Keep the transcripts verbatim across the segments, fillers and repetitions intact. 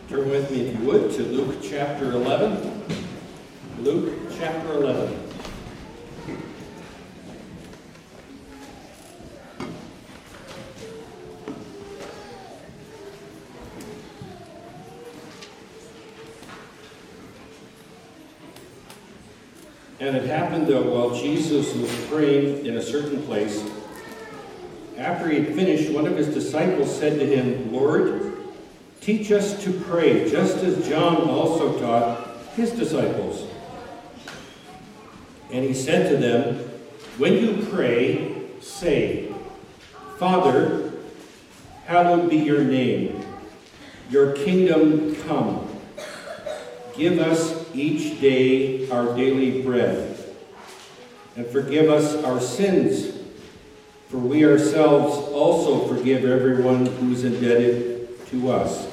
Turn with me, if you would, to Luke chapter eleven. Luke chapter eleven. And it happened that while Jesus was praying in a certain place, after he had finished, one of his disciples said to him, "Lord, teach us to pray, just as John also taught his disciples." And he said to them, "When you pray, say, 'Father, hallowed be your name. Your kingdom come. Give us each day our daily bread. And forgive us our sins, for we ourselves also forgive everyone who is indebted to us.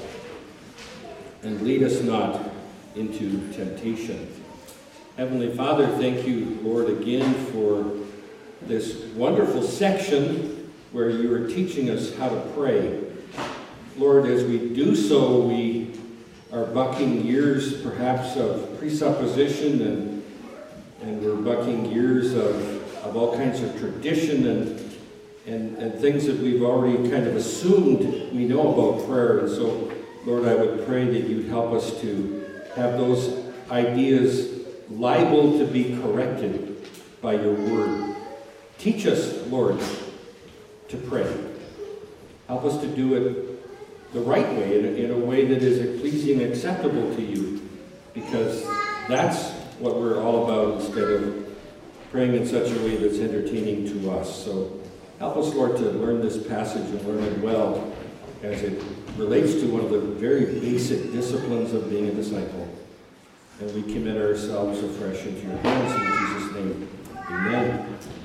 And lead us not into temptation.'" Heavenly Father, thank you, Lord, again for this wonderful section where you are teaching us how to pray. Lord, as we do so, we are bucking years perhaps of presupposition, and and we're bucking years of, of all kinds of tradition and, and, and things that we've already kind of assumed we know about prayer. And so, Lord, I would pray that you'd help us to have those ideas liable to be corrected by your word. Teach us, Lord, to pray. Help us to do it the right way, in a, in a way that is pleasing and acceptable to you, because that's what we're all about, instead of praying in such a way that's entertaining to us. So help us, Lord, to learn this passage and learn it well as it relates to one of the very basic disciplines of being a disciple. And we commit ourselves afresh into your hands in Jesus' name. Amen.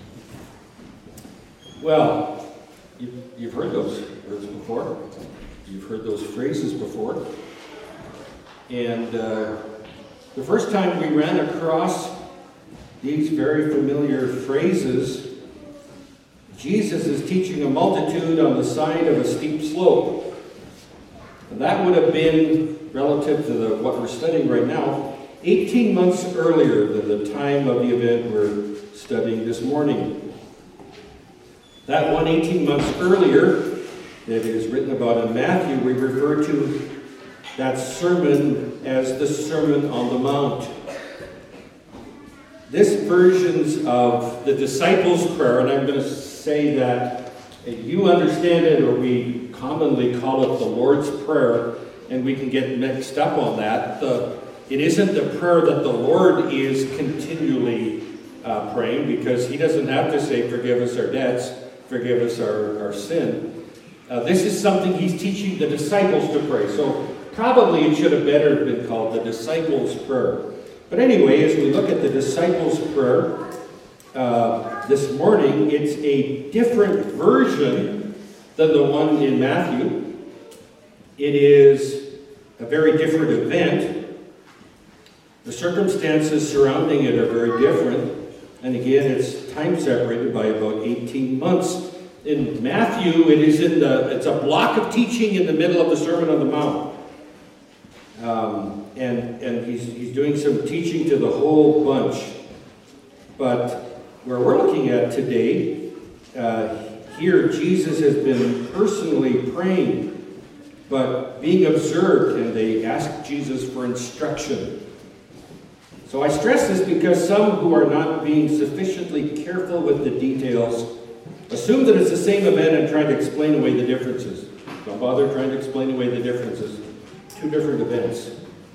Well, you've, you've heard those words before. You've heard those phrases before. And uh, the first time we ran across these very familiar phrases, Jesus is teaching a multitude on the side of a steep slope. And that would have been, relative to the, what we're studying right now, eighteen months earlier than the time of the event we're studying this morning. That one eighteen months earlier, that is written about in Matthew, we refer to that sermon as the Sermon on the Mount. This version of the disciples' prayer, and I'm going to say that you understand it, or we commonly call it the Lord's Prayer, and we can get mixed up on that. The, it isn't the prayer that the Lord is continually uh, praying, because he doesn't have to say, "Forgive us our debts, forgive us our, our sin." Uh, this is something he's teaching the disciples to pray. So probably it should have better been called the disciples' prayer. But anyway, as we look at the disciples' prayer uh, this morning, it's a different version than the one in Matthew. It is a very different event. The circumstances surrounding it are very different. And again, it's time separated by about eighteen months. In Matthew, it is in the, it's a block of teaching in the middle of the Sermon on the Mount. Um, and and he's, he's doing some teaching to the whole bunch. But where we're looking at today, uh, here Jesus has been personally praying, but being observed, and they ask Jesus for instruction. So I stress this because some who are not being sufficiently careful with the details assume that it's the same event and try to explain away the differences. Don't bother trying to explain away the differences. Two different events.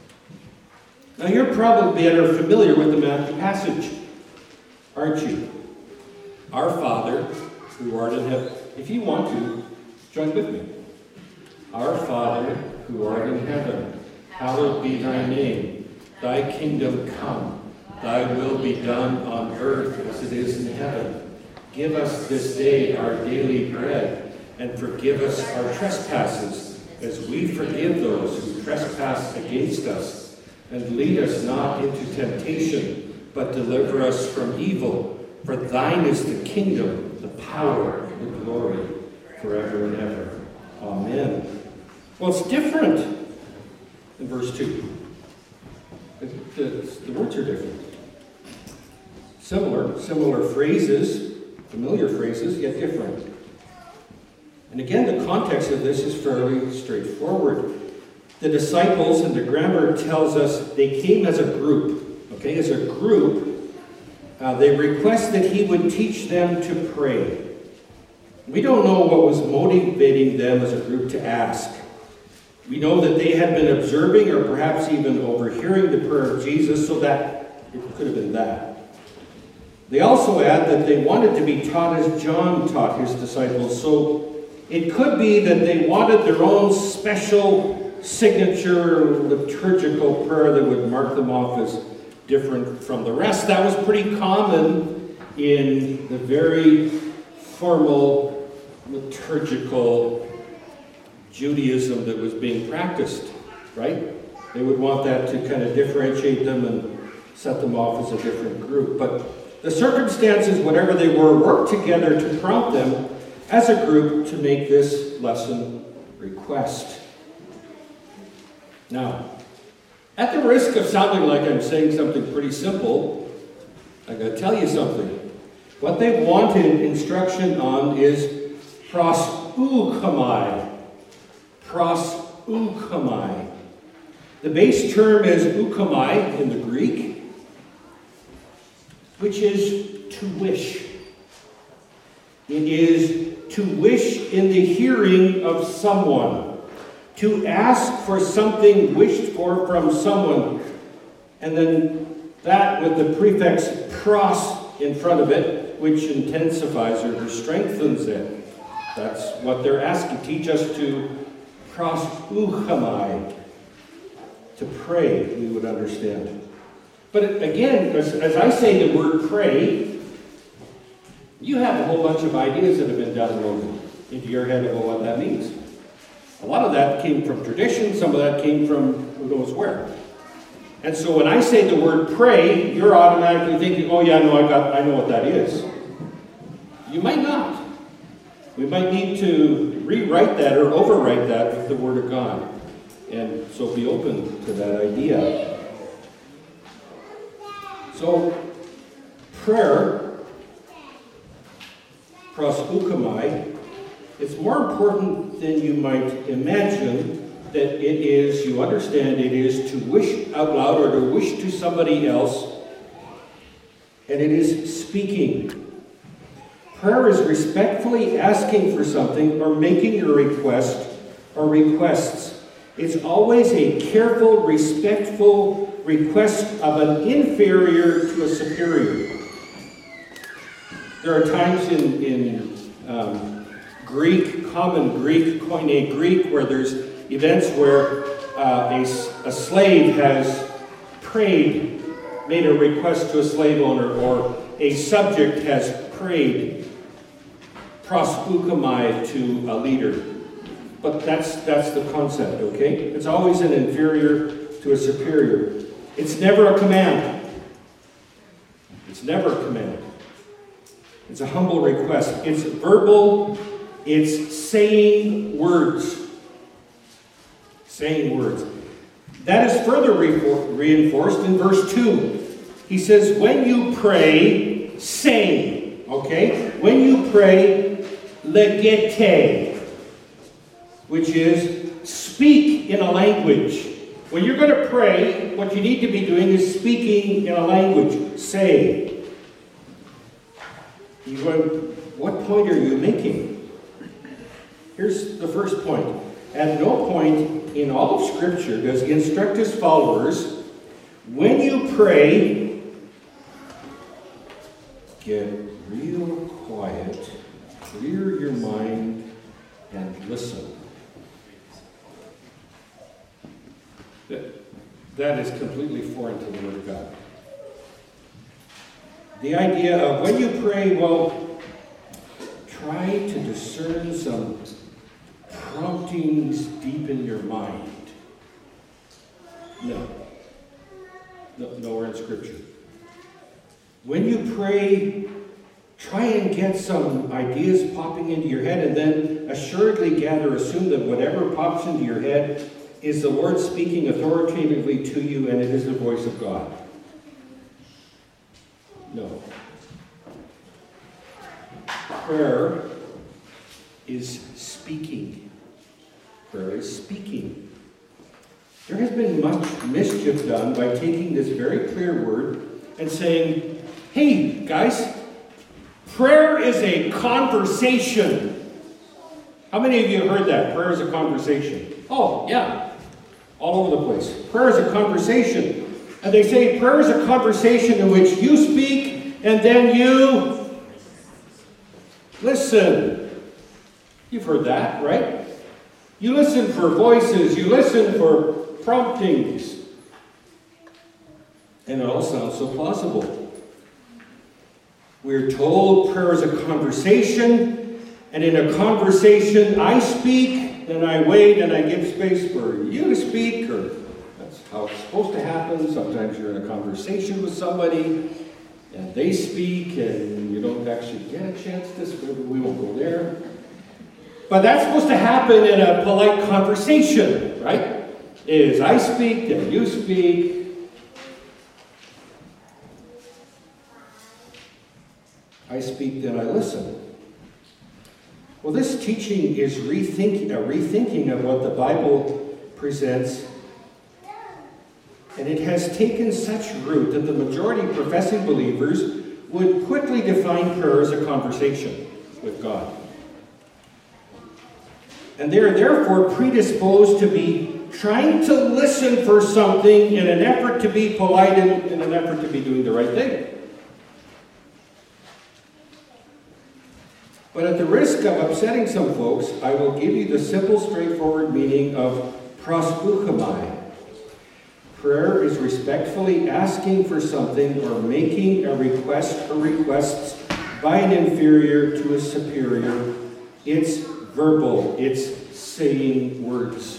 Now you're probably better familiar with the Matthew passage, aren't you? Our Father, who art in heaven. If you want to, join with me. Our Father, who art in heaven, hallowed be thy name. Thy kingdom come. Thy will be done on earth as it is in heaven. Give us this day our daily bread, and forgive us our trespasses, as we forgive those who trespass against us. And lead us not into temptation, but deliver us from evil. For thine is the kingdom, the power, and the glory, forever and ever. Amen. Well, it's different verse two. The, the, the words are different. Similar, similar phrases, familiar phrases, yet different. And again, the context of this is fairly straightforward. The disciples, and the grammar tells us, they came as a group. Okay, as a group, uh, they request that he would teach them to pray. We don't know what was motivating them as a group to ask. We know that they had been observing or perhaps even overhearing the prayer of Jesus, so that it could have been that. They also add that they wanted to be taught as John taught his disciples, so it could be that they wanted their own special signature liturgical prayer that would mark them off as different from the rest. That was pretty common in the very formal liturgical Judaism that was being practiced, right? They would want that to kind of differentiate them and set them off as a different group. But the circumstances, whatever they were, worked together to prompt them as a group to make this lesson request. Now, at the risk of sounding like I'm saying something pretty simple, I gotta tell you something. What they wanted instruction on is prosukomai. Prosukomai. The base term is ukomai in the Greek, which is to wish. It is to wish in the hearing of someone. To ask for something wished for from someone. And then that with the prefix pros in front of it, which intensifies or strengthens it. That's what they're asking. Teach us to prosukomai. To pray, we would understand. But again, as, as I say the word pray, you have a whole bunch of ideas that have been downloaded into your head about what that means. A lot of that came from tradition, some of that came from who knows where. And so when I say the word pray, you're automatically thinking, oh yeah, no, I got, I know what that is. You might not. We might need to rewrite that or overwrite that with the Word of God. And so be open to that idea. So, prayer, prosukomai, it's more important than you might imagine that it is, you understand, it is to wish out loud or to wish to somebody else, and it is speaking. Prayer is respectfully asking for something or making a request or requests. It's always a careful, respectful request of an inferior to a superior. There are times in, in um, Greek, common Greek, Koine Greek, where there's events where uh, a, a slave has prayed, made a request to a slave owner, or a subject has prayed prosukomai to a leader. But that's, that's the concept, okay? It's always an inferior to a superior. It's never a command. It's never a command. It's a humble request. It's verbal. It's saying words. Saying words. That is further reinforced in verse two. He says, when you pray, say. Okay? When you pray, legete. Which is speak in a language. When you're going to pray, what you need to be doing is speaking in a language. Say. You're going, what point are you making? Here's the first point. At no point in all of Scripture does he instruct his followers, when you pray, get real quiet, clear your mind, and listen. That, that is completely foreign to the Word of God. The idea of when you pray, well, try to discern some promptings deep in your mind. No. No, nowhere in Scripture. When you pray, try and get some ideas popping into your head, and then assuredly gather, assume that whatever pops into your head is the Lord speaking authoritatively to you and it is the voice of God? No. Prayer is speaking. Prayer is speaking. There has been much mischief done by taking this very clear word and saying, hey, guys, prayer is a conversation. How many of you have heard that? Prayer is a conversation. Oh, yeah. All over the place. Prayer is a conversation. And they say prayer is a conversation in which you speak and then you listen. You've heard that, right? You listen for voices. You listen for promptings. And it all sounds so plausible. We're told prayer is a conversation, and in a conversation I speak, then I wait and I give space for you to speak, or that's how it's supposed to happen. Sometimes you're in a conversation with somebody, and they speak, and you don't actually get a chance to speak. We won't go there. But that's supposed to happen in a polite conversation, right? Is I speak, then you speak. I speak, then I listen. Well, this teaching is rethinking, a rethinking of what the Bible presents. And it has taken such root that the majority of professing believers would quickly define prayer as a conversation with God. And they are therefore predisposed to be trying to listen for something in an effort to be polite and in an effort to be doing the right thing. But at the risk of upsetting some folks, I will give you the simple, straightforward meaning of prosbeuchomai. Prayer is respectfully asking for something or making a request or requests by an inferior to a superior. It's verbal. It's saying words.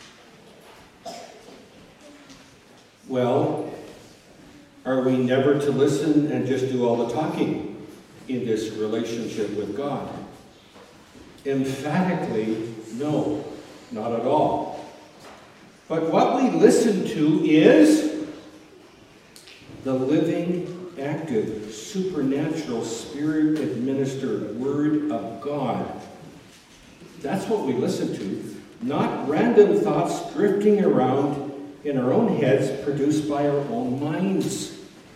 Well, are we never to listen and just do all the talking in this relationship with God? Emphatically, no, not at all. But what we listen to is the living, active, supernatural, Spirit-administered Word of God. That's what we listen to, not random thoughts drifting around in our own heads produced by our own minds.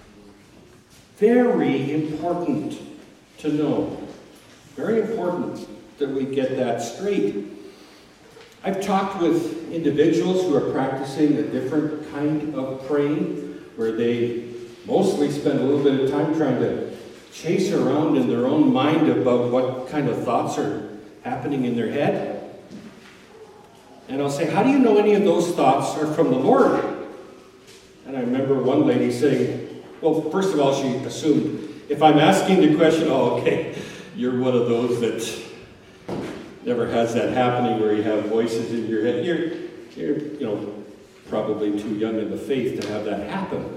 Very important to know. Very important that we get that straight. I've talked with individuals who are practicing a different kind of praying, where they mostly spend a little bit of time trying to chase around in their own mind about what kind of thoughts are happening in their head. And I'll say, how do you know any of those thoughts are from the Lord? And I remember one lady saying, well, first of all, she assumed, if I'm asking the question, oh, okay, you're one of those that never has that happening where you have voices in your head. You're, you're, you know, probably too young in the faith to have that happen.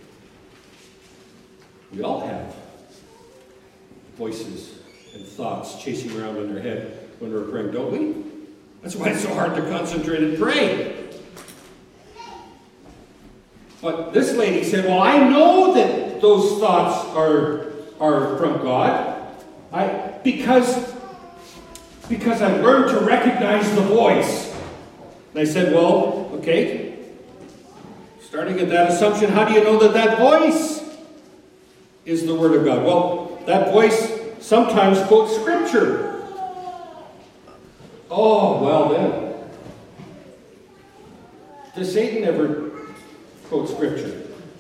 We all have voices and thoughts chasing around in our head when we're praying, don't we? That's why it's so hard to concentrate and pray. But this lady said, well, I know that those thoughts are, are from God. I, because, because I've learned to recognize the voice. And I said, well, okay. Starting at that assumption, how do you know that that voice is the Word of God? Well, that voice sometimes quotes Scripture. Oh, well then. Does Satan ever quote Scripture?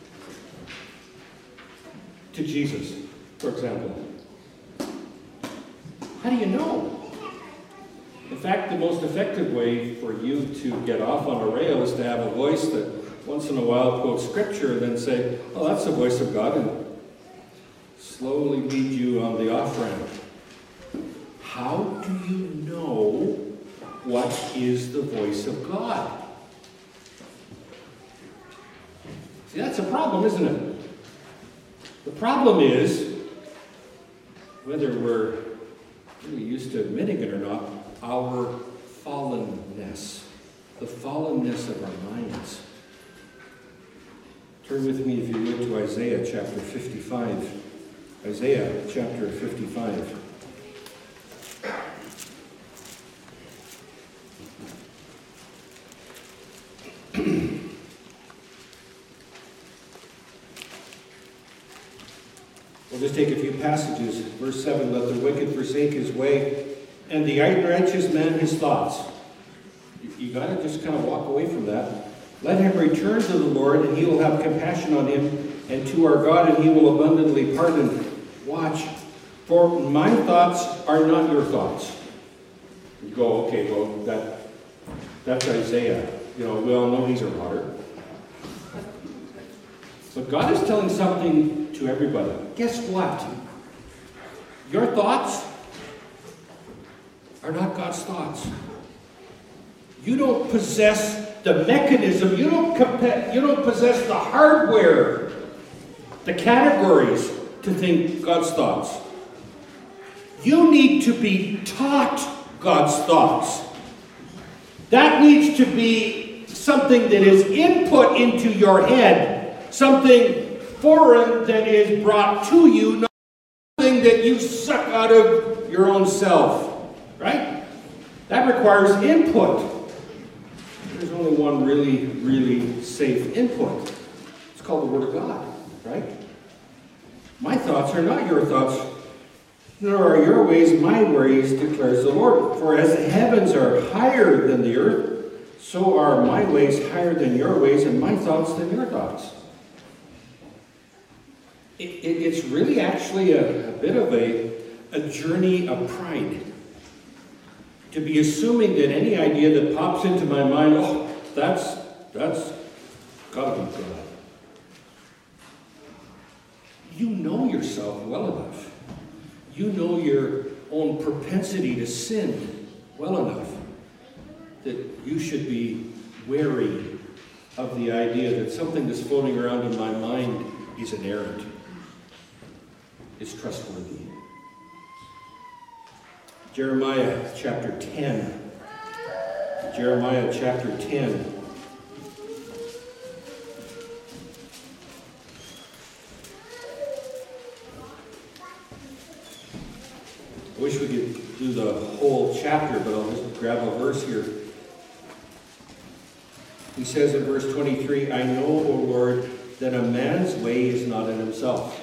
To Jesus, for example. How do you know? In fact, the most effective way for you to get off on a rail is to have a voice that once in a while quotes Scripture and then say, oh, that's the voice of God, and slowly lead you on the off-ramp. How do you know what is the voice of God? See, that's a problem, isn't it? The problem is, whether we're really used to admitting it or not, our fallenness. the fallenness of our minds. Turn with me, if you would, to Isaiah chapter fifty-five. Isaiah chapter fifty-five. We'll just take a few passages. Verse seven, let the wicked forsake his way, and the righteous man his thoughts. You, you got to just kind of walk away from that. Let him return to the Lord, and he will have compassion on him, and to our God, and he will abundantly pardon. Watch, for my thoughts are not your thoughts. You go, okay, well, that, that's Isaiah. You know, we all know these are water. But God is telling something to everybody. Guess what? Your thoughts are not God's thoughts. You don't possess the mechanism. You don't, compa- you don't possess the hardware, the categories to think God's thoughts. You need to be taught God's thoughts. That needs to be something that is input into your head. Something foreign that is brought to you, not something that you suck out of your own self. Right? That requires input. There's only one really, really safe input. It's called the Word of God. Right? My thoughts are not your thoughts, nor are your ways my ways, declares the Lord. For as the heavens are higher than the earth, so are my ways higher than your ways, and my thoughts than your thoughts. It, it, it's really actually a, a bit of a, a journey of pride. To be assuming that any idea that pops into my mind, oh, that's, that's got to be God. You know yourself well enough. You know your own propensity to sin well enough that you should be wary of the idea that something that's floating around in my mind is inerrant. Is trustworthy. Jeremiah chapter ten. Jeremiah chapter ten. I wish we could do the whole chapter, but I'll just grab a verse here. He says in verse twenty-three, I know, O Lord, that a man's way is not in himself.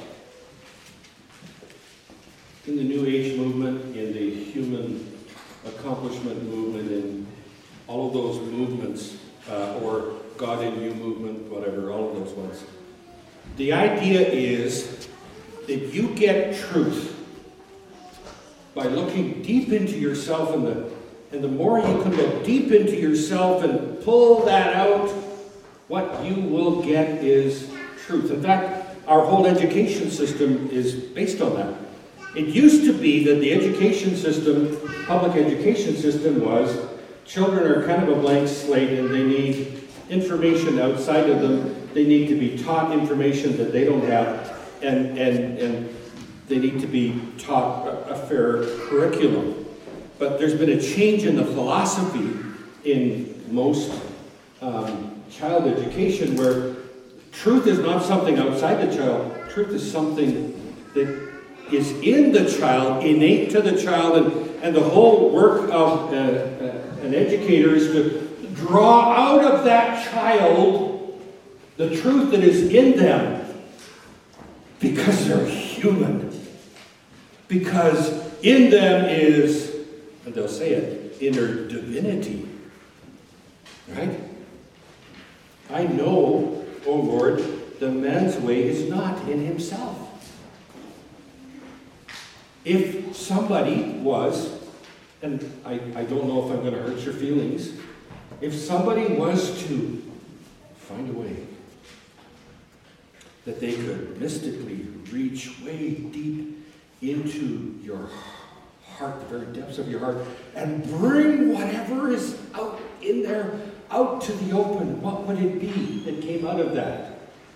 In the New Age movement, in the human accomplishment movement, in all of those movements, uh, or God in You movement, whatever, all of those ones. The idea is that you get truth by looking deep into yourself, and the, and the more you can look deep into yourself and pull that out, what you will get is truth. In fact, our whole education system is based on that. It used to be that the education system, public education system, was children are kind of a blank slate and they need information outside of them. They need to be taught information that they don't have, and, and, and they need to be taught a, a fair curriculum. But there's been a change in the philosophy in most um, child education where truth is not something outside the child. Truth is something that is in the child, innate to the child, and, and the whole work of uh, uh, an educator is to draw out of that child the truth that is in them, because they're human. Because in them is, and they'll say it, inner divinity. Right? I know, O Lord, the man's way is not in himself. If somebody was, and I, I don't know if I'm going to hurt your feelings, if somebody was to find a way that they could mystically reach way deep into your heart, the very depths of your heart, and bring whatever is out in there out to the open, what would it be that came out of that?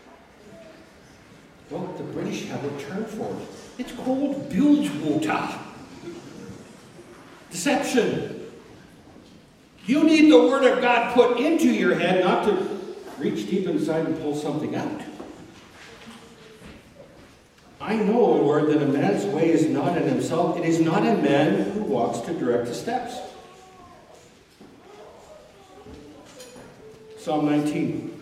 Well, the British have a term for it. It's called bilgewater. Deception. You need the Word of God put into your head, not to reach deep inside and pull something out. I know, O Lord, that a man's way is not in himself. It is not in man who walks to direct his steps. Psalm nineteen.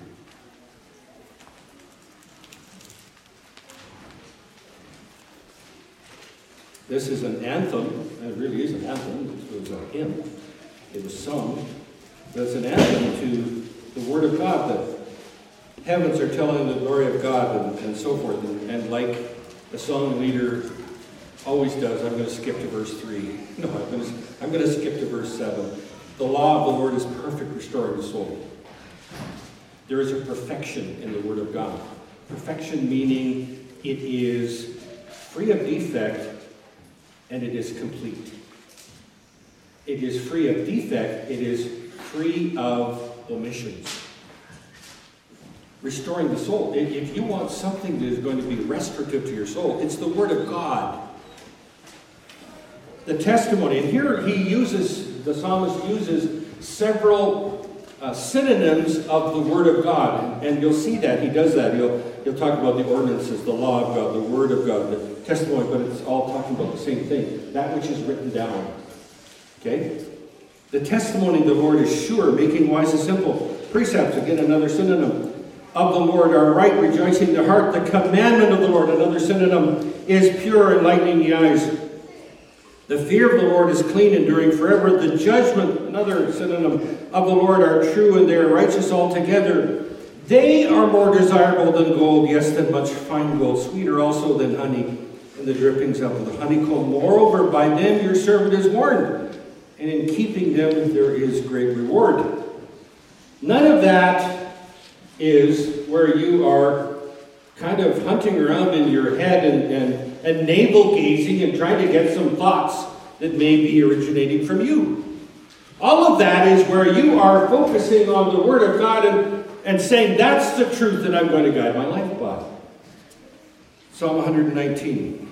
This is an anthem. It really is an anthem. It was a hymn. It was sung. But it's an anthem to the Word of God. The heavens are telling the glory of God and, and so forth. And, and like the song leader always does, I'm going to skip to verse three. No, I'm going to, I'm going to skip to verse seven. The law of the Lord is perfect, restoring the soul. There is a perfection in the Word of God. Perfection meaning it is free of defect and it is complete. It is free of defect. It is free of omissions. Restoring the soul. If you want something that is going to be restorative to your soul, it's the Word of God. The testimony. And here he uses, the psalmist uses several uh, synonyms of the Word of God. And you'll see that. He does that. He'll, he'll talk about the ordinances, the law of God, the Word of God, the testimony, but it's all talking about the same thing. That which is written down. Okay? The testimony of the Lord is sure, making wise and simple. Precepts, again, another synonym. Of the Lord are right, rejoicing the heart. The commandment of the Lord, another synonym, is pure, enlightening the eyes. The fear of the Lord is clean, enduring forever. The judgment, another synonym, of the Lord are true, and they are righteous altogether. They are more desirable than gold, yes, than much fine gold, sweeter also than honey, and the drippings of the honeycomb. Moreover, by them your servant is warned, and in keeping them there is great reward. None of that is where you are kind of hunting around in your head and, and, and navel-gazing and trying to get some thoughts that may be originating from you. All of that is where you are focusing on the Word of God and, and saying, that's the truth that I'm going to guide my life by. Psalm one nineteen.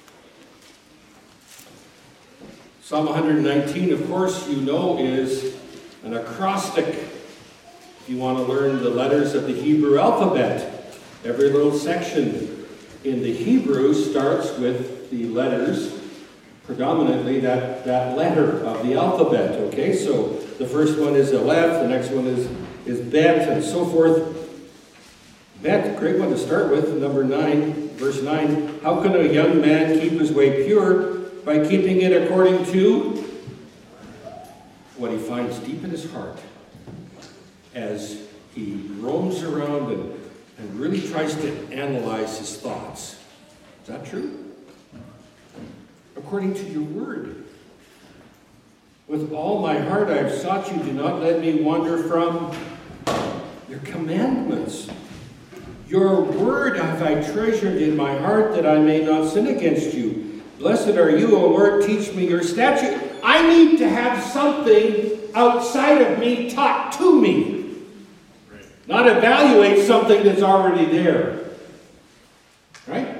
Psalm one nineteen, of course, you know, is an acrostic. If you want to learn the letters of the Hebrew alphabet, every little section in the Hebrew starts with the letters, predominantly that, that letter of the alphabet. Okay, so the first one is Aleph, the next one is, is Bet, and so forth. Bet, great one to start with, number nine, verse nine. How can a young man keep his way pure? By keeping it according to what he finds deep in his heart. As he roams around and, and really tries to analyze his thoughts. Is that true? According to your word. With all my heart I have sought you. Do not let me wander from your commandments. Your word have I treasured in my heart that I may not sin against you. Blessed are you, O Lord. Teach me your statute. I need to have something outside of me taught to me. Not evaluate something that's already there. Right?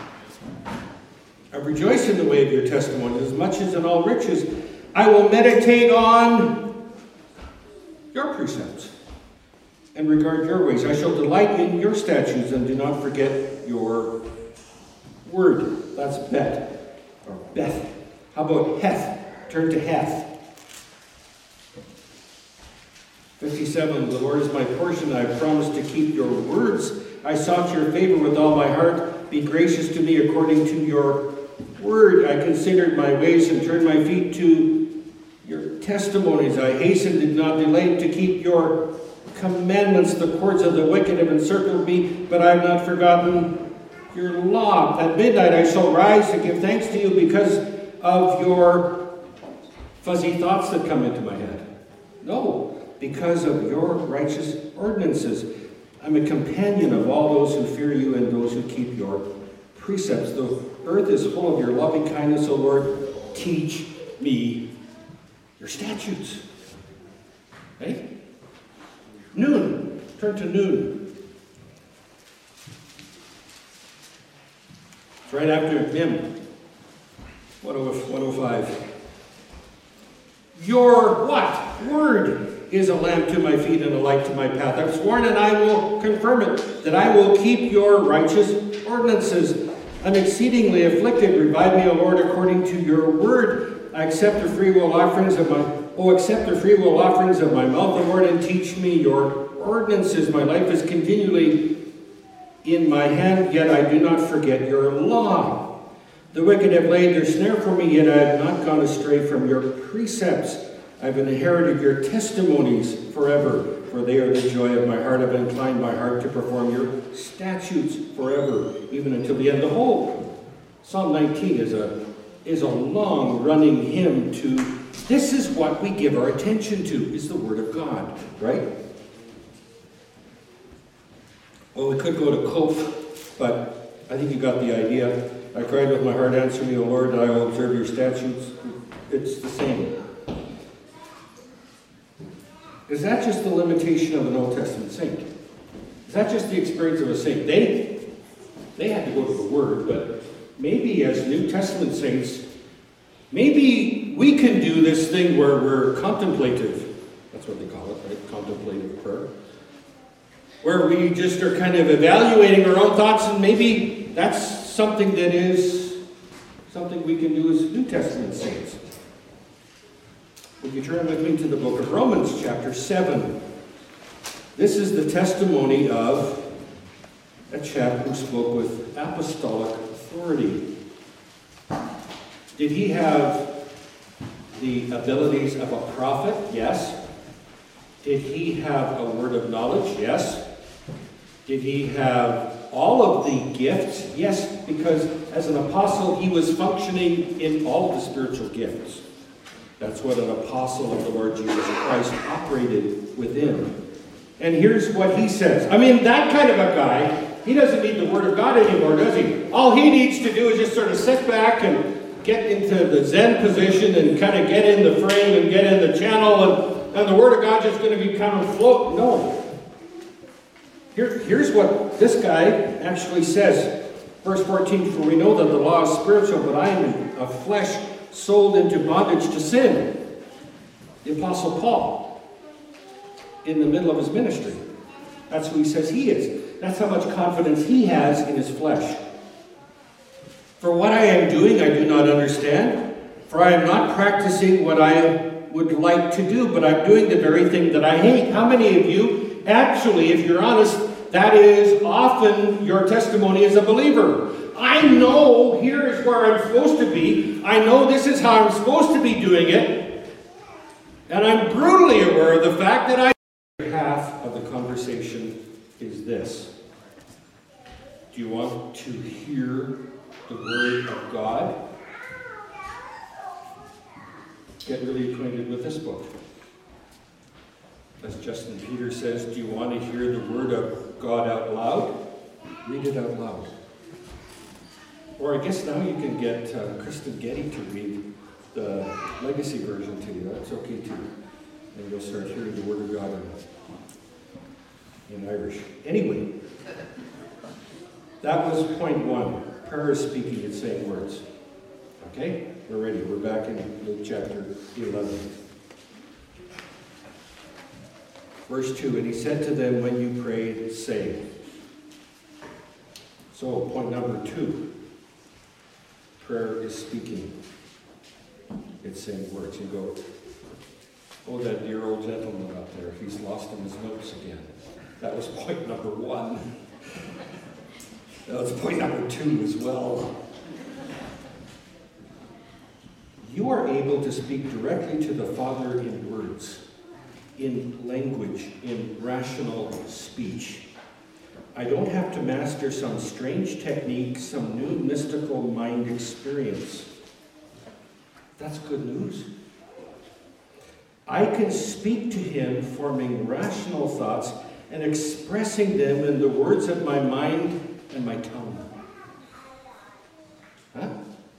I rejoice in the way of your testimony as much as in all riches. I will meditate on your precepts and regard your ways. I shall delight in your statutes and do not forget your word. That's Bet or Beth. How about Heth? Turn to Heth. fifty-seven, the Lord is my portion. I have promised to keep your words. I sought your favor with all my heart. Be gracious to me according to your word. I considered my ways and turned my feet to your testimonies. I hastened, did not delay to keep your commandments. The cords of the wicked have encircled me, but I have not forgotten your law. At midnight I shall rise to give thanks to you because of your fuzzy thoughts that come into my head. No. Because of your righteous ordinances. I'm a companion of all those who fear you and those who keep your precepts. The earth is full of your loving kindness, O Lord. Teach me your statutes. Okay? Noon. Turn to noon. It's right after hymn. one oh five. Your what? word is a lamp to my feet and a light to my path. I've sworn and I will confirm it, that I will keep your righteous ordinances. I'm exceedingly afflicted. Revive me, O Lord, according to your word. I accept the free will offerings of my, oh, accept the free will offerings of my mouth, O Lord, and teach me your ordinances. My life is continually in my hand, yet I do not forget your law. The wicked have laid their snare for me, yet I have not gone astray from your precepts. I've inherited your testimonies forever, for they are the joy of my heart. I've inclined my heart to perform your statutes forever, even until the end. The whole Psalm nineteen is a, is a long-running hymn to, this is what we give our attention to, is the Word of God, right? Well, we could go to Koph, but I think you got the idea. I cried with my heart, answer me, O Lord, and I will observe your statutes. It's the same. Is that just the limitation of an Old Testament saint? Is that just the experience of a saint? They, they had to go to the Word, but maybe as New Testament saints, maybe we can do this thing where we're contemplative. That's what they call it, right? Contemplative prayer. Where we just are kind of evaluating our own thoughts, and maybe that's something that is something we can do as New Testament saints. Would you turn with me to the book of Romans, chapter seven? This is the testimony of a chap who spoke with apostolic authority. Did he have the abilities of a prophet? Yes. Did he have a word of knowledge? Yes. Did he have all of the gifts? Yes, because as an apostle, he was functioning in all of the spiritual gifts. That's what an apostle of the Lord Jesus Christ operated within. And here's what he says. I mean, that kind of a guy, he doesn't need the Word of God anymore, does he? All he needs to do is just sort of sit back and get into the Zen position and kind of get in the frame and get in the channel, and, and the Word of God just going to be kind of float. No. Here, here's what this guy actually says. Verse fourteen, for we know that the law is spiritual, but I am of flesh, sold into bondage to sin. The Apostle Paul, in the middle of his ministry. That's who he says he is. That's how much confidence he has in his flesh. For what I am doing, I do not understand. For I am not practicing what I would like to do, but I'm doing the very thing that I hate. How many of you, actually, if you're honest, that is often your testimony as a believer? I know here is where I'm supposed to be. I know this is how I'm supposed to be doing it. And I'm brutally aware of the fact that I... Half of the conversation is this. Do you want to hear the Word of God? Get really acquainted with this book. As Justin Peter says, do you want to hear the Word of God out loud? Read it out loud. Or I guess now you can get uh, Kristen Getty to read the Legacy version to you. That's okay too. And you'll start hearing the Word of God in, in Irish. Anyway, that was point one. Prayer is speaking and saying words. Okay? We're ready. We're back in Luke chapter eleven. Verse two, and he said to them, when you pray, say. So, point number two. Prayer is speaking. It's saying words. You go, oh, that dear old gentleman up there, he's lost in his notes again. That was point number one. That was point number two as well. You are able to speak directly to the Father in words, in language, in rational speech. I don't have to master some strange technique, some new mystical mind experience. That's good news. I can speak to him, forming rational thoughts and expressing them in the words of my mind and my tongue. Huh?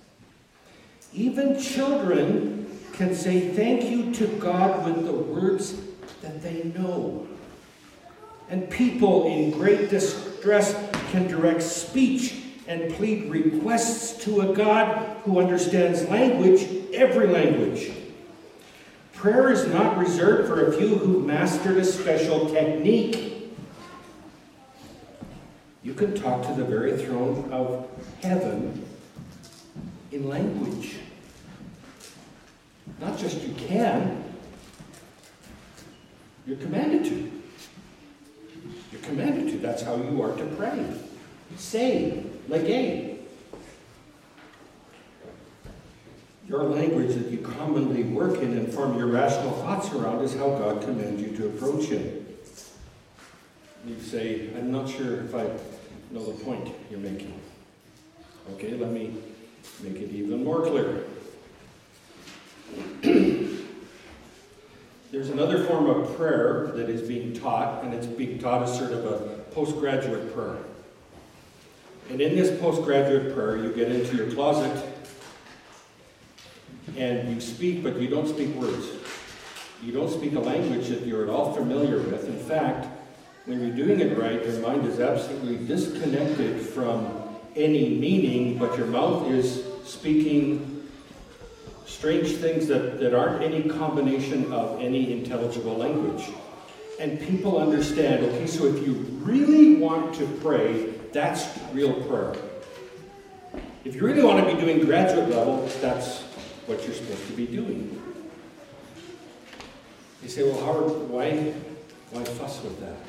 Even children can say thank you to God with the words that they know. And people in great distress can direct speech and plead requests to a God who understands language, every language. Prayer is not reserved for a few who've mastered a special technique. You can talk to the very throne of heaven in language. Not just you can, you're commanded to. You're commanded to. That's how you are to pray. Say, legate. Your language that you commonly work in and form your rational thoughts around is how God commands you to approach Him. You say, I'm not sure if I know the point you're making. Okay, let me make it even more clear. There's another form of prayer that is being taught, and it's being taught as sort of a postgraduate prayer. And in this postgraduate prayer, you get into your closet and you speak, but you don't speak words. You don't speak a language that you're at all familiar with. In fact, when you're doing it right, your mind is absolutely disconnected from any meaning, but your mouth is speaking strange things that, that aren't any combination of any intelligible language. And people understand, okay, so if you really want to pray, that's real prayer. If you really want to be doing graduate level, that's what you're supposed to be doing. You say, well, Howard, why, why fuss with that?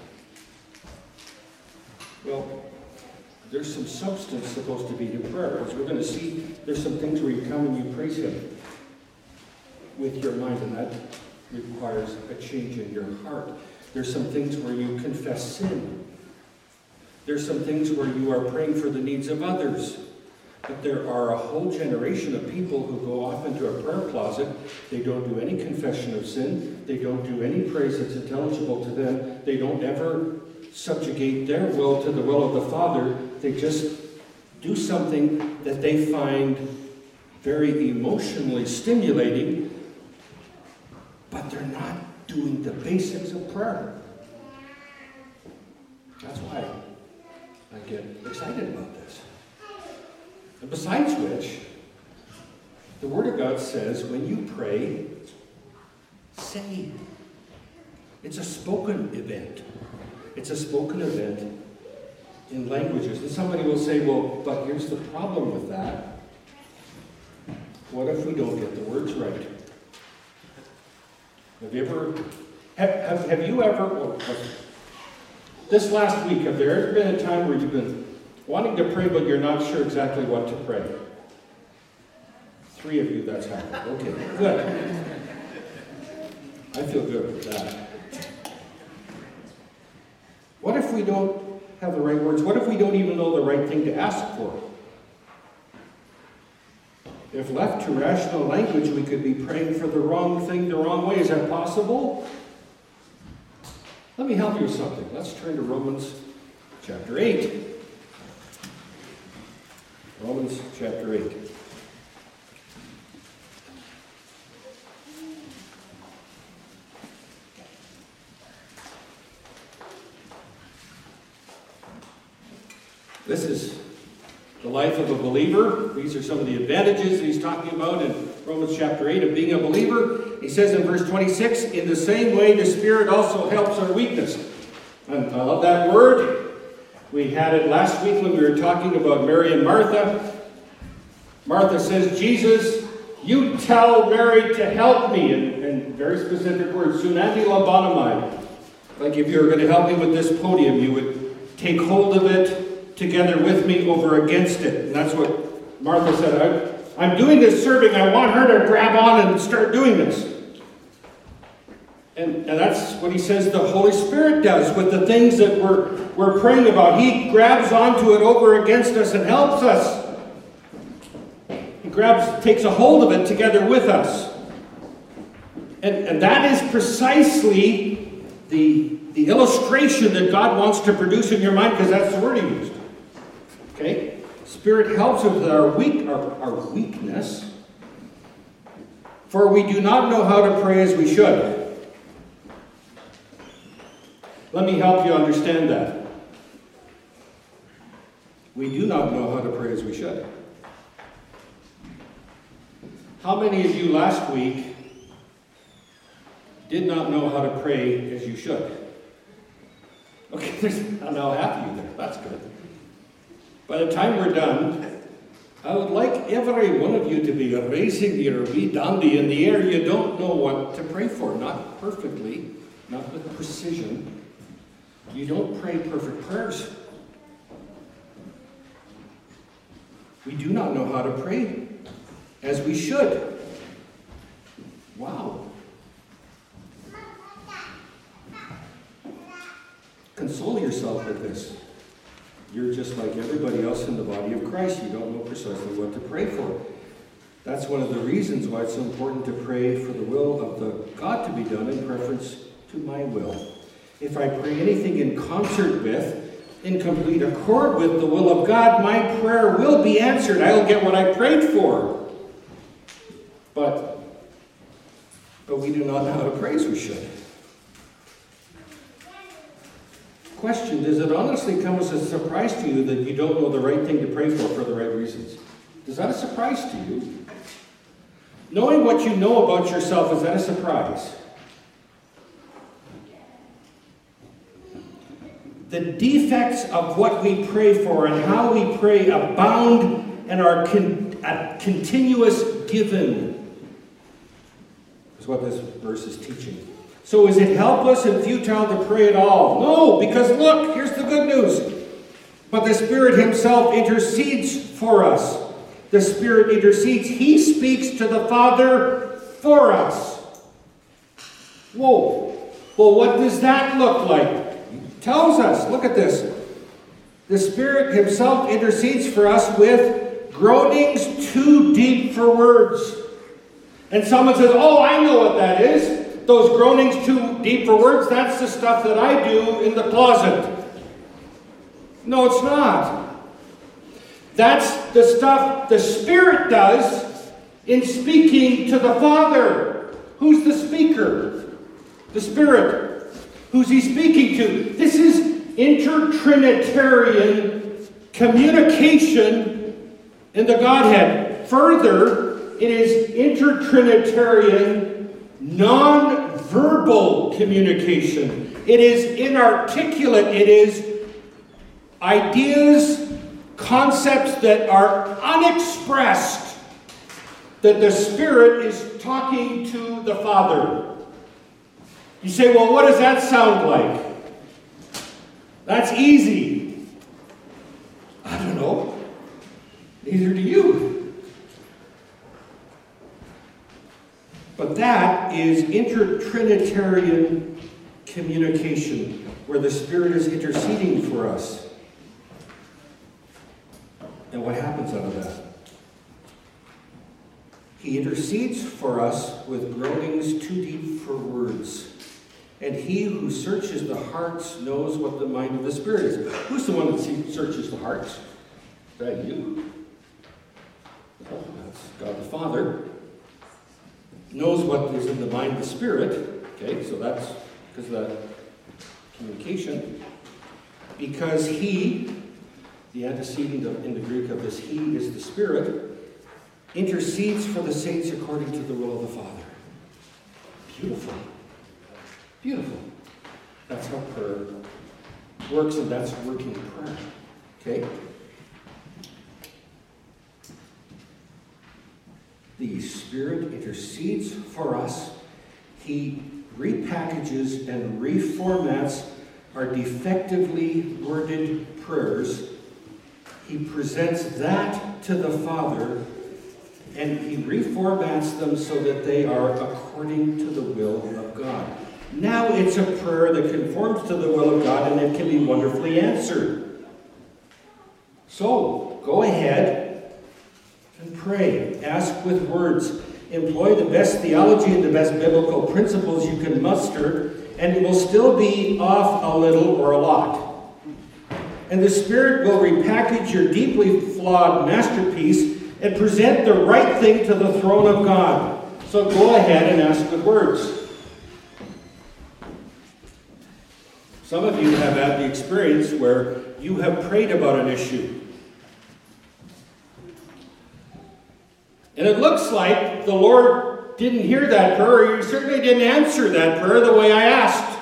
Well, there's some substance supposed to be to prayer. As we're going to see, there's some things where you come and you praise Him with your mind, and that requires a change in your heart. There's some things where you confess sin. There's some things where you are praying for the needs of others. But there are a whole generation of people who go off into a prayer closet. They don't do any confession of sin. They don't do any praise that's intelligible to them. They don't ever subjugate their will to the will of the Father. They just do something that they find very emotionally stimulating, but they're not doing the basics of prayer. That's why I get excited about this. And besides which, the Word of God says, when you pray, say. It's a spoken event. It's a spoken event in languages. And somebody will say, well, but here's the problem with that. What if we don't get the words right? Have you ever, have, have, have you ever, well, this last week, have there ever been a time where you've been wanting to pray, but you're not sure exactly what to pray? Three of you, that's happened. Okay, good. I feel good with that. What if we don't have the right words? What if we don't even know the right thing to ask for? If left to rational language, we could be praying for the wrong thing the wrong way. Is that possible? Let me help you with something. Let's turn to Romans chapter eight. Romans chapter eight. This is the life of a believer. These are some of the advantages that he's talking about in Romans chapter eight of being a believer. He says in verse twenty-six, in the same way the Spirit also helps our weakness. And I love that word. We had it last week when we were talking about Mary and Martha. Martha says, Jesus, you tell Mary to help me. And, and very specific words, sunandi labanamai. Like if you were going to help me with this podium, you would take hold of it together with me over against it. And that's what Martha said. I, I'm doing this serving. I want her to grab on and start doing this. And, and that's what he says the Holy Spirit does with the things that we're, we're praying about. He grabs onto it over against us and helps us. He grabs, takes a hold of it together with us. And, and that is precisely the, the illustration that God wants to produce in your mind, because that's the word he used. Okay? Spirit helps us with our, weak, our, our weakness. For we do not know how to pray as we should. Let me help you understand that. We do not know how to pray as we should. How many of you last week did not know how to pray as you should. Okay, there's now half of you there. That's good. By the time we're done, I would like every one of you to be raising your wee dandy in the air. You don't know what to pray for. Not perfectly, not with precision. You don't pray perfect prayers. We do not know how to pray as we should. Wow. Console yourself with this. You're just like everybody else in the body of Christ. You don't know precisely what to pray for. That's one of the reasons why it's so important to pray for the will of the God to be done in preference to my will. If I pray anything in concert with, in complete accord with the will of God, my prayer will be answered. I'll get what I prayed for. But, but we do not know how to pray as we should. Question, does it honestly come as a surprise to you that you don't know the right thing to pray for for the right reasons? Is that a surprise to you? Knowing what you know about yourself, is that a surprise? The defects of what we pray for and how we pray abound and are con- a continuous given is what this verse is teaching. So is it helpless and futile to pray at all? No, because look, here's the good news. But the Spirit Himself intercedes for us. The Spirit intercedes. He speaks to the Father for us. Whoa. Well, what does that look like? It tells us. Look at this. The Spirit Himself intercedes for us with groanings too deep for words. And someone says, oh, I know what that is. Those groanings too deep for words, that's the stuff that I do in the closet. No, it's not. That's the stuff the Spirit does in speaking to the Father. Who's the speaker? The Spirit. Who's He speaking to? This is intertrinitarian communication in the Godhead. Further, it is intertrinitarian non-verbal communication. It is inarticulate. It is ideas, concepts that are unexpressed, that the Spirit is talking to the Father. You say, well, what does that sound like? That's easy. I don't know. Neither do you. But that is intertrinitarian communication, where the Spirit is interceding for us. And what happens out of that? He intercedes for us with groanings too deep for words. And He who searches the hearts knows what the mind of the Spirit is. Who's the one that searches the hearts? Is that you? Oh, that's God the Father. Knows what is in the mind of the Spirit. Okay, so that's because of the communication. Because He, the antecedent of, in the Greek of this He is the Spirit, intercedes for the saints according to the will of the Father. Beautiful. Beautiful. That's how prayer works, and that's working prayer. Okay? The Spirit intercedes for us. He repackages and reformats our defectively worded prayers. He presents that to the Father, and He reformats them so that they are according to the will of God. Now it's a prayer that conforms to the will of God, and it can be wonderfully answered. So, go ahead and pray. Ask with words. Employ the best theology and the best biblical principles you can muster, and it will still be off a little or a lot. And the Spirit will repackage your deeply flawed masterpiece and present the right thing to the throne of God. So go ahead and ask with words. Some of you have had the experience where you have prayed about an issue. And it looks like the Lord didn't hear that prayer, or you certainly didn't answer that prayer the way I asked.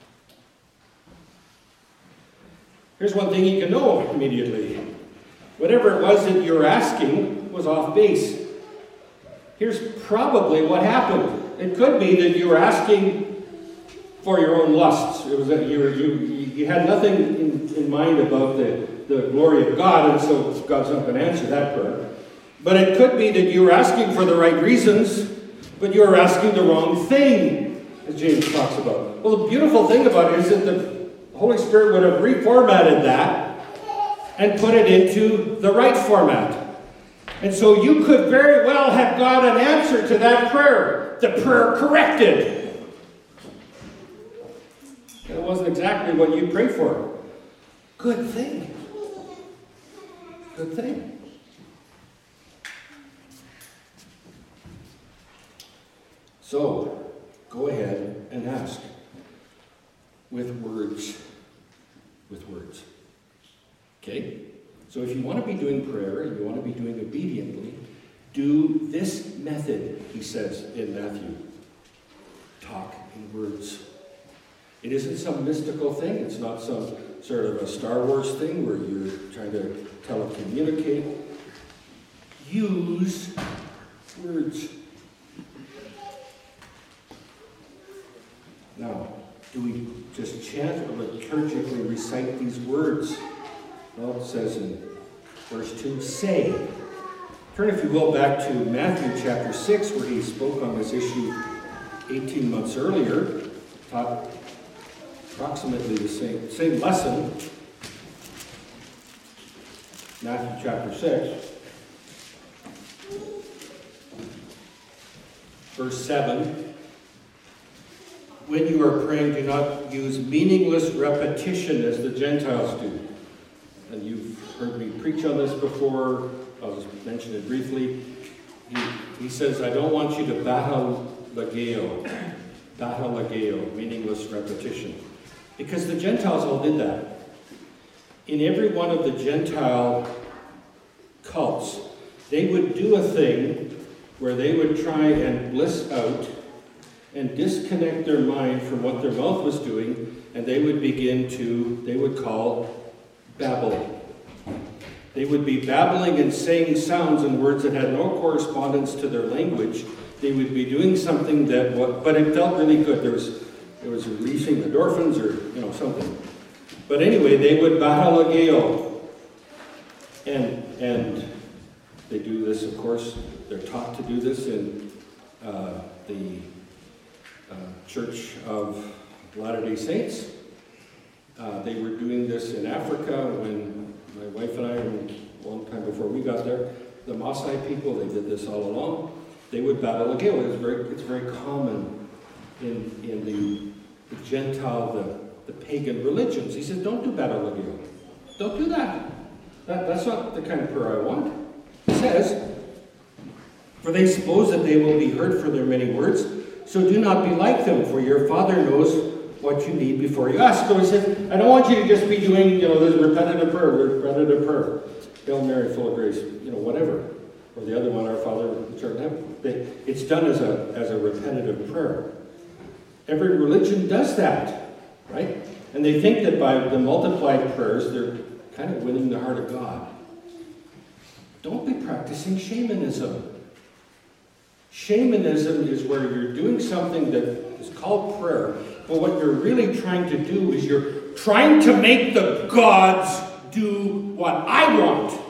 Here's one thing you can know immediately. Whatever it was that you're asking was off base. Here's probably what happened. It could be that you were asking for your own lusts. It was that you, were, you, you had nothing in, in mind about the, the glory of God, and so God's not going to answer that prayer. But it could be that you were asking for the right reasons, but you were asking the wrong thing, as James talks about. Well, the beautiful thing about it is that the Holy Spirit would have reformatted that and put it into the right format. And so you could very well have got an answer to that prayer. The prayer corrected. And it wasn't exactly what you prayed for. Good thing. Good thing. So, go ahead and ask with words. With words. Okay? So if you want to be doing prayer and you want to be doing obediently, do this method, he says in Matthew. Talk in words. It isn't some mystical thing. It's not some sort of a Star Wars thing where you're trying to telecommunicate. Use words. Now, do we just chant or liturgically recite these words? Well, it says in verse two, say. Turn, if you will, back to Matthew chapter six, where he spoke on this issue eighteen months earlier, taught approximately the same, same lesson. Matthew chapter six, verse seven. When you are praying, do not use meaningless repetition as the Gentiles do. And you've heard me preach on this before. I'll just mention it briefly. He, he says, I don't want you to batalageo. Batalageo, meaningless repetition. Because the Gentiles all did that. In every one of the Gentile cults, they would do a thing where they would try and bliss out and disconnect their mind from what their mouth was doing, and they would begin to, they would call babble. They would be babbling and saying sounds and words that had no correspondence to their language. They would be doing something that, but it felt really good. There was, there was releasing endorphins or, you know, something. But anyway, they would batalageo. And, and they do this, of course, they're taught to do this in uh, the Uh, Church of Latter-day Saints. Uh, they were doing this in Africa when my wife and I, a long time before we got there, the Maasai people, they did this all along. They would battle again. It's very, it's very common in, in the, the Gentile, the, the pagan religions. He says, don't do battle again. Don't do that. that. That's not the kind of prayer I want. He says, for they suppose that they will be heard for their many words. So do not be like them, for your Father knows what you need before you ask. So he says, I don't want you to just be doing, you know, this repetitive prayer, repetitive prayer. Hail Mary, full of grace, you know, whatever. Or the other one, Our Father, which art in heaven. It's done as a, as a repetitive prayer. Every religion does that, right? And they think that by the multiplied prayers, they're kind of winning the heart of God. Don't be practicing shamanism. Shamanism is where you're doing something that is called prayer, but what you're really trying to do is you're trying to make the gods do what I want.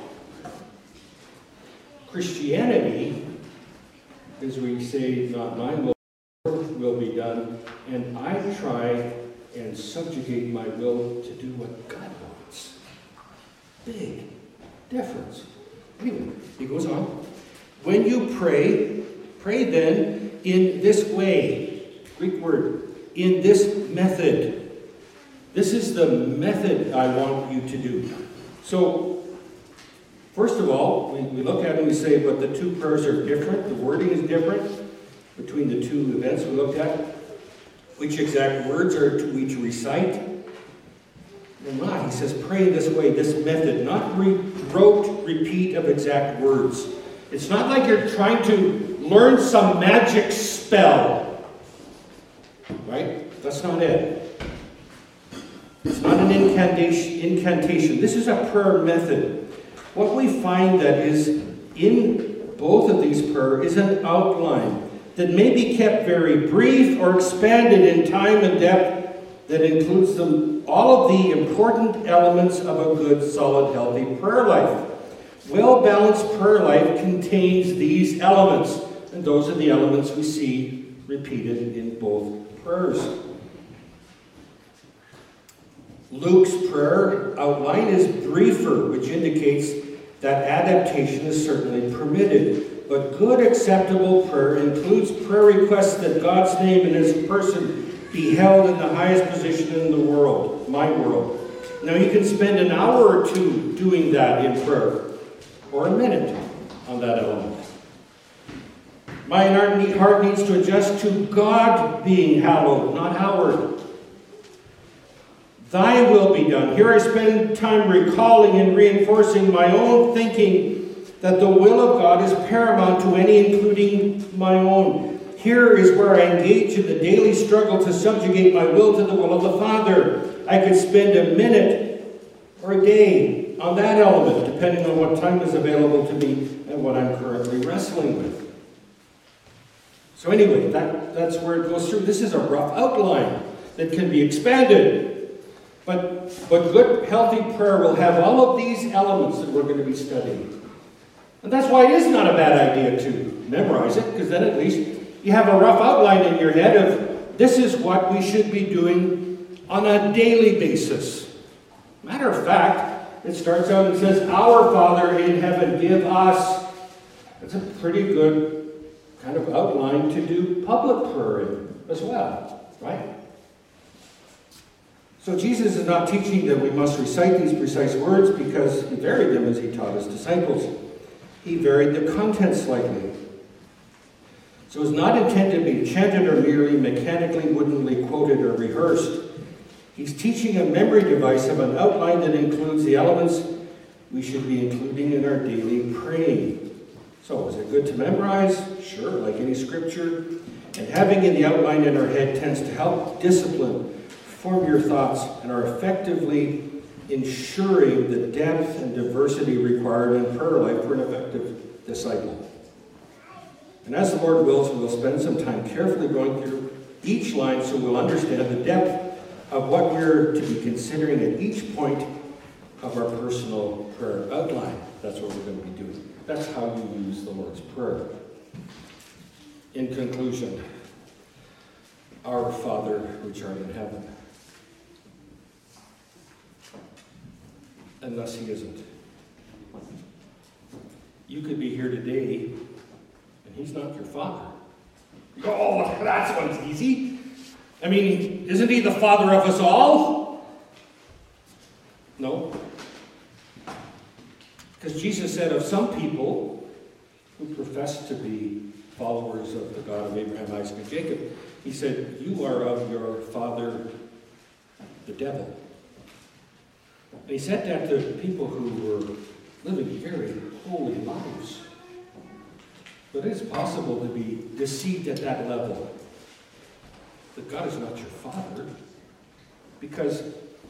Christianity is where you say, not my will, will be done, and I try and subjugate my will to do what God wants. Big difference. Anyway, he goes on. When you pray, pray then in this way. Greek word. In this method. This is the method I want you to do. So, first of all, we, we look at it and we say, but the two prayers are different. The wording is different between the two events we looked at. Which exact words are to we to recite? And not. He says, pray this way, this method. Not re- rote repeat of exact words. It's not like you're trying to learn some magic spell. Right? That's not it. It's not an incantation. incantation. This is a prayer method. What we find that is in both of these prayers is an outline that may be kept very brief or expanded in time and depth that includes them, all of the important elements of a good, solid, healthy prayer life. Well-balanced prayer life contains these elements, and those are the elements we see repeated in both prayers. Luke's prayer outline is briefer, which indicates that adaptation is certainly permitted. But good, acceptable prayer includes prayer requests that God's name and His person be held in the highest position in the world, my world. Now, you can spend an hour or two doing that in prayer, or a minute on that element. My heart needs to adjust to God being hallowed, not Howard. Thy will be done. Here I spend time recalling and reinforcing my own thinking that the will of God is paramount to any, including my own. Here is where I engage in the daily struggle to subjugate my will to the will of the Father. I could spend a minute or a day on that element, depending on what time is available to me and what I'm currently wrestling with. So anyway, that, that's where it goes through. This is a rough outline that can be expanded. But, but good, healthy prayer will have all of these elements that we're going to be studying. And that's why it is not a bad idea to memorize it, because then at least you have a rough outline in your head of this is what we should be doing on a daily basis. Matter of fact, it starts out and says, Our Father in heaven, give us. That's a pretty good kind of outline to do public prayer in as well, right? So Jesus is not teaching that we must recite these precise words because he varied them as he taught his disciples. He varied the content slightly. So it's not intended to be chanted or merely mechanically, woodenly quoted or rehearsed. He's teaching a memory device of an outline that includes the elements we should be including in our daily praying. So is it good to memorize? Sure, like any scripture. And having in the outline in our head tends to help discipline, form your thoughts, and are effectively ensuring the depth and diversity required in prayer life for an effective disciple. And as the Lord wills, we'll spend some time carefully going through each line so we'll understand the depth of what we're to be considering at each point of our personal prayer outline. That's what we're going to be doing. That's how you use the Lord's Prayer. In conclusion, Our Father, which art in heaven. Unless he isn't. You could be here today, and he's not your father. Oh, that one's easy. I mean, isn't he the father of us all? No. Because Jesus said of some people who profess to be followers of the God of Abraham, Isaac, and Jacob, he said, you are of your father, the devil. And he said that to people who were living very holy lives. But it is possible to be deceived at that level. That God is not your father. Because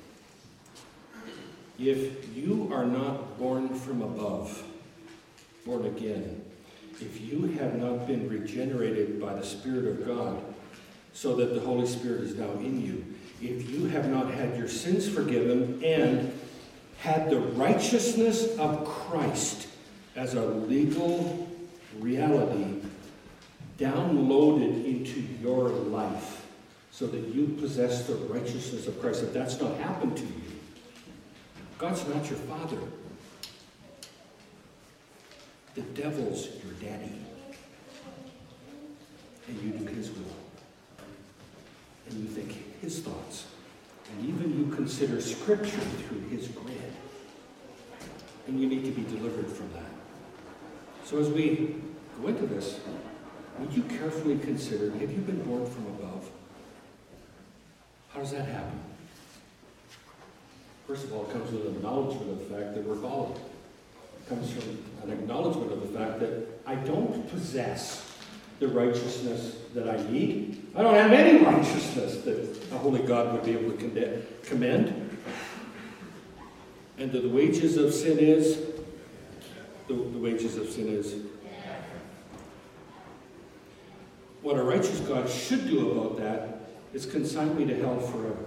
if you are not born from above, born again, if you have not been regenerated by the Spirit of God, so that the Holy Spirit is now in you, if you have not had your sins forgiven and had the righteousness of Christ as a legal reality downloaded into your life so that you possess the righteousness of Christ, if that's not happened to you, God's not your father. The devil's your daddy. And you do his will. And you think his thoughts. And even you consider Scripture through his grid. And you need to be delivered from that. So as we go into this, would you carefully consider, have you been born from above? How does that happen? First of all, it comes with acknowledgement of the fact that we're fallen. comes from an acknowledgement of the fact that I don't possess the righteousness that I need. I don't have any righteousness that a holy God would be able to commend. And that the wages of sin is, the, the wages of sin is, what a righteous God should do about that is consign me to hell forever.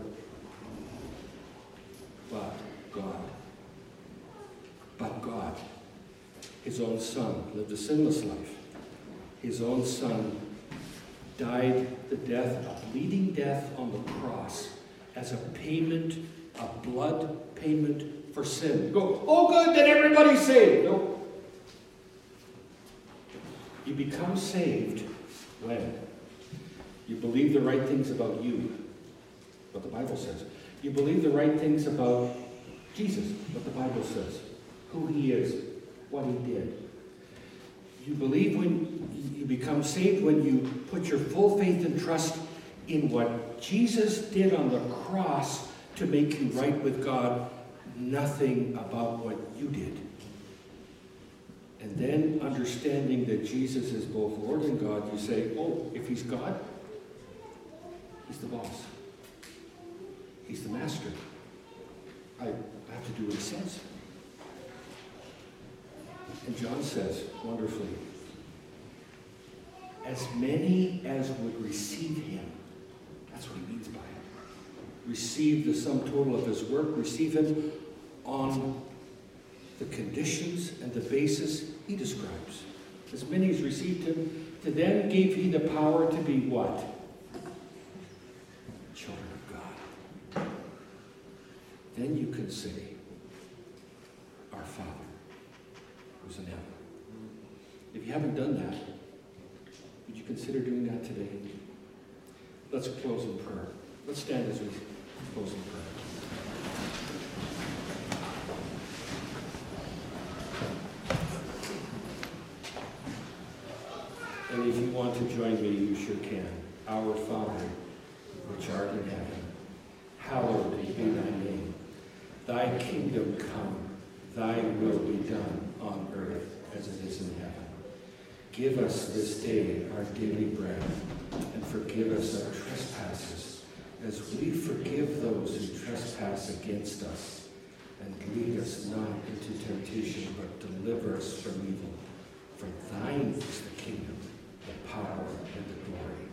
But God, but God, his own Son lived a sinless life. His own Son died the death, a bleeding death on the cross as a payment, a blood payment for sin. You go, oh good, then everybody's saved. No. You become saved when you believe the right things about you, what the Bible says. You believe the right things about Jesus, what the Bible says, who he is, what he did. You believe when you become saved when you put your full faith and trust in what Jesus did on the cross to make you right with God, nothing about what you did. And then understanding that Jesus is both Lord and God, you say, oh, if he's God, he's the boss. He's the master. I have to do what he says. And John says, wonderfully, as many as would receive him, that's what he means by it. Receive the sum total of his work, receive him on the conditions and the basis he describes. As many as received him, to them gave he the power to be what? Children of God. Then you can say, our Father, who's in heaven. If you haven't done that, would you consider doing that today? Let's close in prayer. Let's stand as we close in prayer. And if you want to join me, you sure can. Our Father, which art in heaven, hallowed be thy name. Thy kingdom come, thy will be done on earth as it is in heaven. Give us this day our daily bread, and forgive us our trespasses, as we forgive those who trespass against us. And lead us not into temptation, but deliver us from evil. For thine is the kingdom, the power, and the glory,